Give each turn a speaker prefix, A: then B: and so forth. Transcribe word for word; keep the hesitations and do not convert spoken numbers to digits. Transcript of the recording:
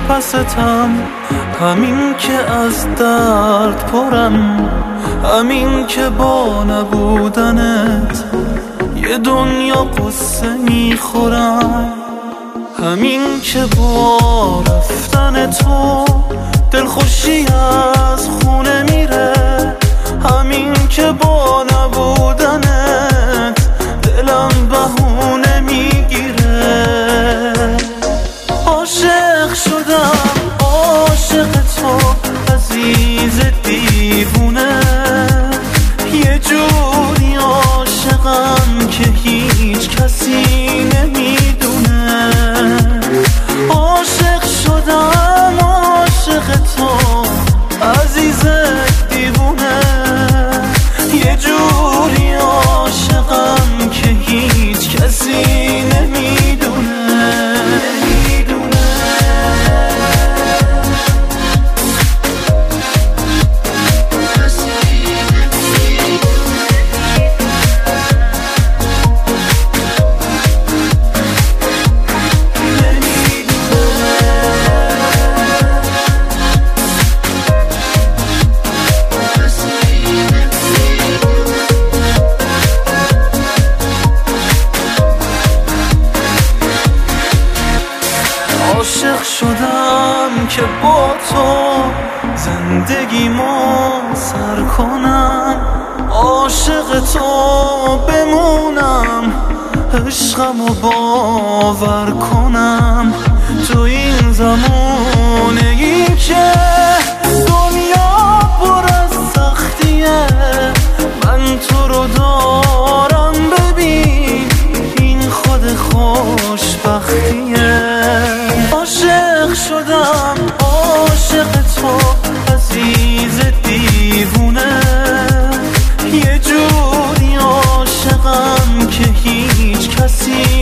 A: پستم، همین که از درد پرم، همین که با نبودنت یه دنیا قصه میخورم، همین که با رفتن تو دلخوشی از خونه میره، همین که با نبودنت دلم بهونه میگیره. عاشق شدم عاشق تو عزیز دیوونه، یه جوری عاشقم که هیچ کسی نمیدونه. عاشق شدم عاشق تو عزیز دیوونه، یه جوری عاشقم که هیچ کسی نمیدونه. عاشق شدم که با تو زندگیمو سر کنم، عاشق تو بمونم، عشقمو باور کنم. تو این زمانه‌ای که دنیا پر از سختیه، من تو رو دارم، ببین این خود خوشبختیه. عاشق شدم عاشق تو عزیز دیوونه، یه جوری عاشقم که هیچ کسی